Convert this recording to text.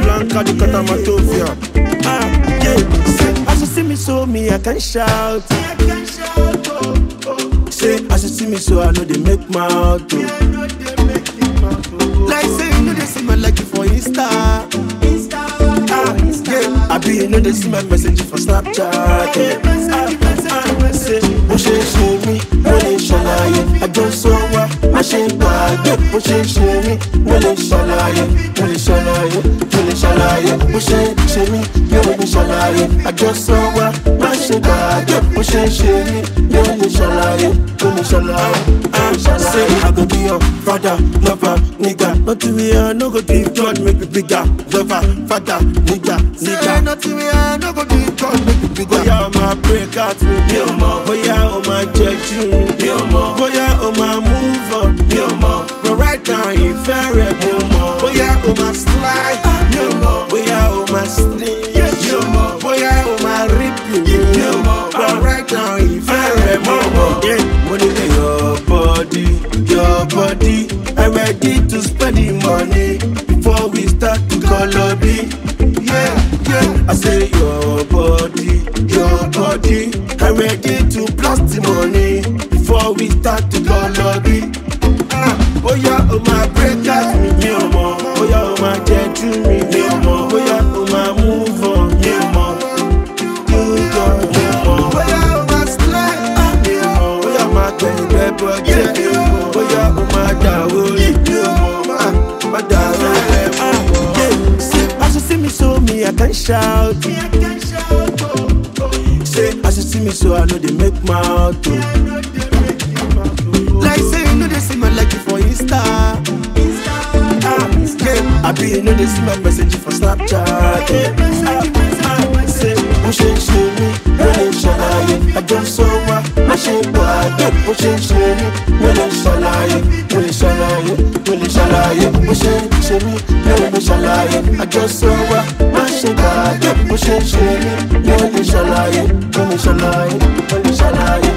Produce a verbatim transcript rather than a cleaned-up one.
Blanca, the Katamatopia. Ah, yeah. Say, as you see me, so me, I can shout. I can shout, oh, oh. Say, as you see me, so I know they make mouth, oh. Yeah, I know they make it mouth, oh. Like say, you know they see my like it for Insta. Insta, ah, Insta. Yeah. I be, you know they see my message for Snapchat. Yeah. Ah, ah, say, bó ṣe ṣe mí, mo lè ṣàlàyé. Àjọ sọ wá, má ṣe gbàgbé. Bó ṣe ṣe mí, mo lè ṣàlàyé. Mo lè ṣàlàyé, mo lè ṣàlàyé. Bó ṣe ṣe mí, mo lè ṣàlàyé. Àjọ sọ wá, má ṣe gbàgbé. Bó ṣe ṣe mí, mo lè ṣàlàyé. Mo lè ṣàlàyé. Say I go be your father, lover, nigga. Nothing we are, no go give God make me bigger. Lover, father, nigga, nigga. Nothing we are, no go give God make me bigger. Boya o ma break out with me, boya o ma check you, boya o ma move on, but right now you very boya o ma slide, boya o ma sling, boya o ma rip you, but right now you very money in your body, your body. I'm ready to spend the money before we start to color B. Yeah, yeah. I say your body, your body. I'm ready to blast the money before we start to color B. Ah, oh yeah, oh my break out me, me oh mo. Oh yeah, oh my get to me, me oh mo. Oh yeah, oh my move on, me oh mo. You go, me oh mo. Oh yeah, oh my slide, me oh mo. Oh yeah, my baby, but yeah, me oh mo. Oh yeah, oh my dawo, me oh mo. My dawo, me oh mo. Yeah, see, as you see me, so me I can shout. Me I can shout, oh, oh. Say, as you see me, so I know they make mouth, oh. Like say, you know they see my like it for Insta. Insta, ah, yeah. I be, you know they see my message for Snapchat. Yeah. Ah, ah, say, bó ṣe ṣe mí, mo lè ṣàlàyé. Àjọ sọ wá, má ṣe gbàgbé. Bó ṣe ṣe mí, mo lè ṣàlàyé. Mo lè ṣàlàyé, mo lè ṣàlàyé. Bó ṣe ṣe mí, mo lè ṣàlàyé. Àjọ sọ wá, má ṣe gbàgbé. Bó ṣe ṣe mí, mo lè ṣàlàyé. Mo lè ṣàlàyé, mo lè ṣàlàyé.